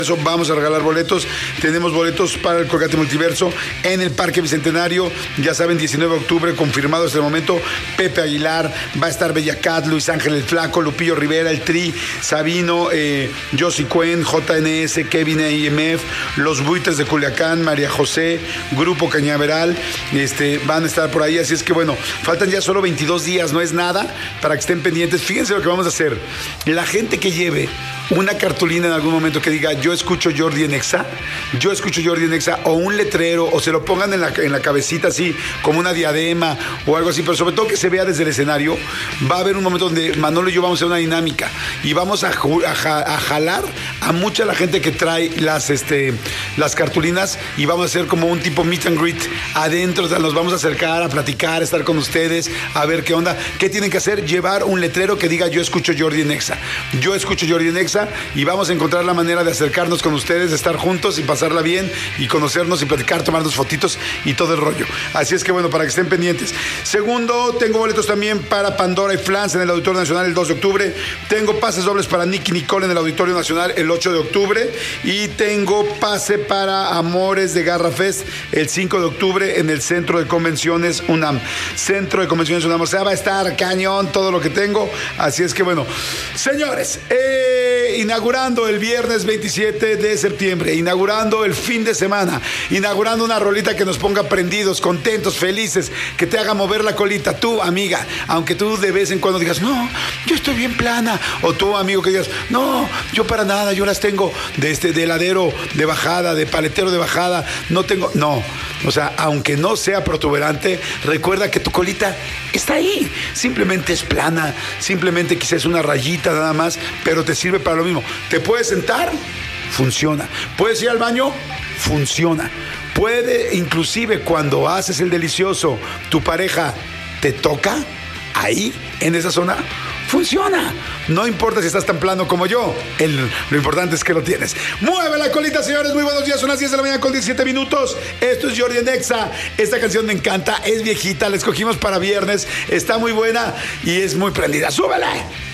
Eso vamos a regalar boletos. Tenemos boletos para el Colgate Multiverso en el Parque Bicentenario. Ya saben, 19 de octubre, confirmado hasta el momento. Pepe Aguilar, va a estar Bellacat, Luis Ángel el Flaco, Lupillo Rivera, el Tri, Sabino, Josie Cuen, JNS, Kevin IMF, Los Buitres de Culiacán, María José, Grupo Cañaveral, van a estar por ahí. Así es que bueno, faltan ya solo 22 días, no es nada, para que estén pendientes. Fíjense lo que vamos a hacer. La gente que lleve una cartulina en algún momento que diga yo escucho Jordi en Exa, o un letrero, o se lo pongan en la cabecita así, como una diadema o algo así, pero sobre todo que se vea desde el escenario. Va a haber un momento donde Manolo y yo vamos a hacer una dinámica y vamos a jalar a mucha la gente que trae las cartulinas, y vamos a hacer como un tipo meet and greet adentro. O sea, nos vamos a acercar a platicar, a estar con ustedes, a ver qué onda. ¿Qué tienen que hacer? Llevar un letrero que diga yo escucho Jordi en Exa, y vamos a encontrar la manera de acercarnos con ustedes, de estar juntos y pasarla bien y conocernos y platicar, tomarnos fotitos y todo el rollo. Así es que bueno, para que estén pendientes. Segundo, tengo boletos también para Pandora y Flans en el Auditorio Nacional el 2 de octubre. Tengo pases dobles para Nicky Nicole en el Auditorio Nacional el 8 de octubre. Y tengo pase para Amores de Garra Fest el 5 de octubre en el Centro de Convenciones UNAM. Centro de Convenciones UNAM. O sea, va a estar cañón todo lo que tengo. Así es que bueno, señores, inaugurando el viernes 27 de septiembre, inaugurando el fin de semana, inaugurando una rolita que nos ponga prendidos, contentos, felices, que te haga mover la colita. Tú, amiga, aunque tú de vez en cuando digas, no, yo estoy bien plana, o tú, amigo, que digas, no, yo para nada, yo las tengo de heladero de bajada, de paletero de bajada, no tengo, no. O sea, aunque no sea protuberante, recuerda que tu colita está ahí. Simplemente es plana, simplemente quizás una rayita nada más, pero te sirve para lo mismo. ¿Te puedes sentar? Funciona. ¿Puedes ir al baño? Funciona. Puede, inclusive cuando haces el delicioso, tu pareja te toca ahí, en esa zona, funciona. No importa si estás tan plano como yo, lo importante es que lo tienes. Mueve la colita, señores. Muy buenos días, son las 10 de la mañana con 17 minutos. Esto es Jordi en Exa. Esta canción me encanta, es viejita, la escogimos para viernes, está muy buena y es muy prendida. ¡Súbele!